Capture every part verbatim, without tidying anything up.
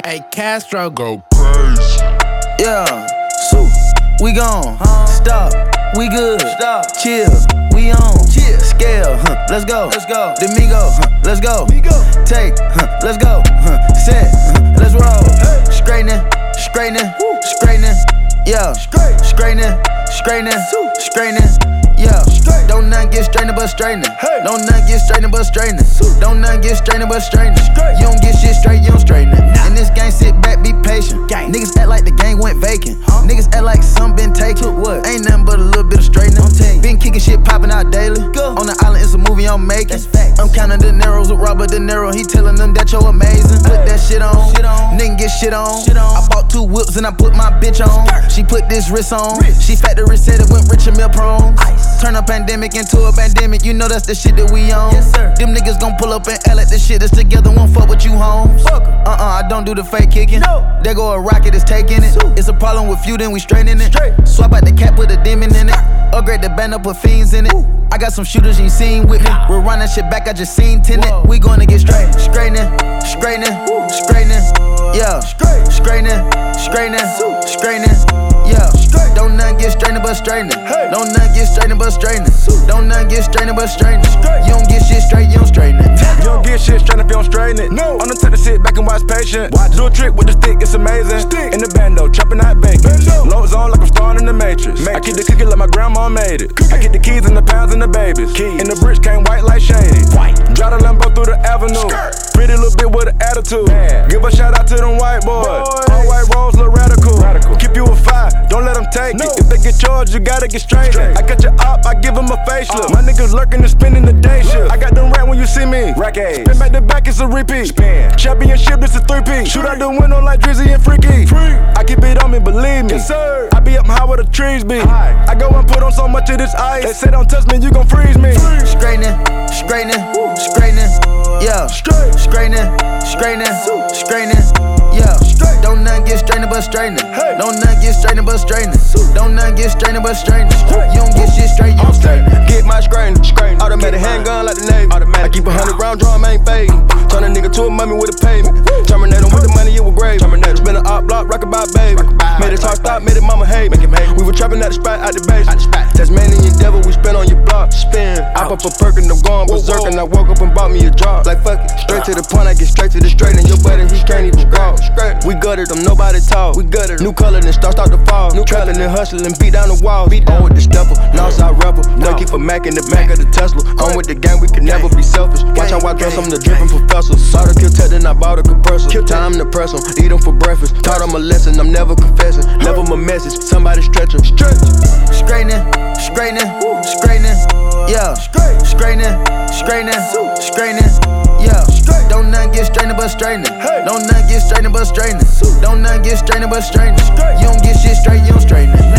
Hey, Castro go crazy. Yeah, so we gone. Stop, we good. Stop, chill, we on. Chill, scale, huh? Let's go. Let's go. Domingo, huh? Let's go. Take, huh? Let's go. Huh? Set, huh? Let's roll. Straightening, straightening, straightening. Yeah, straightening, straightening, straightening. Yeah, don't nothing get straightening but straightening. Don't nothing get straightening but straightening. Don't nothing get straightening but straightening. You don't get shit straight, you don't straighten it. In this game, sit back, be patient. Niggas act like the game went vacant. Niggas act like some been taken. What? Ain't nothing but a little bit of straightening. Been kicking shit popping out daily. On the island, it's a movie I'm making. I'm counting the Neros with Robert De Niro. He telling them that you're amazing. Put that shit on. Nigga get shit on. I bought two whips and I put my bitch on. She put this wrist on. She factory said it went rich and meal prone. Turn a pandemic into a pandemic, you know that's the shit that we on. Yes, sir. Them niggas gon' pull up and L at the shit that's together, won't fuck with you, homes. Uh-uh, I don't do the fake kicking. No. There go a rocket, it's taking it. Ooh. It's a problem with you, then we straightening it. Straight. Swap out the cap, put a demon in it. Upgrade the band up, put fiends in it. Ooh. I got some shooters you ain't seen with me. We're running shit back, I just seen tenant. Whoa. We gonna get straight. Straightening, straightening, straightening. Yeah, straightening, straightening, straightening. Yeah, don't nothing get straightening but straightening. Don't nothing get straightening but straightening. Don't nothing get straightening but straightening. You don't get shit straight, you don't straighten it. You don't get shit straight if you don't straighten it. No. I'm the type to sit back and watch patient. Watch. Do a trick with the stick, it's amazing. Stick. In the bando, chopping out bacon. Loads on like I'm starring in the Matrix. Matrix. I keep the cookie like my grandma made it. Cookie. I get the keys and the pounds and the babies. Keys. And the bricks came white like shady. White. Drive the Lambo through the avenue. Skirt. Pretty little bit with an attitude. Man. Give a shout out to them white boys. boys. All white rolls look radical. radical. Keep you a fire, don't let them take no. it. If they get charged, you gotta get straight. straight. I got your op, I give them a facelift. Uh. My niggas lurking and spending the day shift. I got them right when you see me. Rack A's. Spin back to back, it's a repeat. Spin. Championship, it's a three-piece. Shoot out the window like Drizzy and Freaky. Free. I keep it on me, believe me. Yes, sir. I be up high where the trees be. High. I go and put on so much of this ice. They say don't touch me, you gon' freeze me. Straightening, straightening, straightening. Yeah, straightening, straightening, straightening. Yeah, don't nothing get straightening but straightening. Don't nothing get straightening but straightening. Don't nothing get straightening but straightening. You don't get shit straight, you don't straighten. Get my straightening, straightening. Automatic handgun like the Navy. I keep a hundred round drum, ain't fading. Turn a nigga to a mummy with a payment. Terminate him with the money, it was grave. Terminate. Spin a op block, rock about baby. Made it talk stop, made it mama hate. We were trapping at the spot, out the base. Tasmanian devil, we spin on your block. Spin. I pop a perk and I'm going berserk. And I woke up and bought me a drop. Like fuck it, straight to the point, I get straight to the straight. And your buddy, he can't even walk. We gutted them, nobody talk. We gutted new color, then start start to fall. New trapping and hustling, beat down the walls. Beat down with the stepper, Northside rebel. Wake for Mac in the back of the Tesla. I'm with the gang, we can never be selfish. Watch how I dress, I'm the dripping professor. Saw the kill tech, then I bought a compressor. Time to press them, eat them for breakfast. Taught them a lesson, I'm never confessing. Never my message, somebody stretch them. Stretch. Straightening, straightening, straightening. Yeah, straightening, straightening, straightening. Yeah, don't nothing get straightening but straightening. Don't nothing get straightening but straightening. Don't nothing get straightening but straightening. You don't get shit straight, you don't straighten it.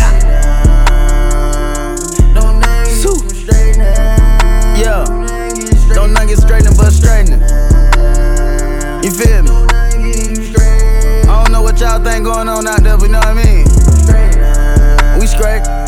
Yeah, don't nothing get straightening but straightening. You feel me? I don't know what y'all think going on out there, but you know what I mean? We straight.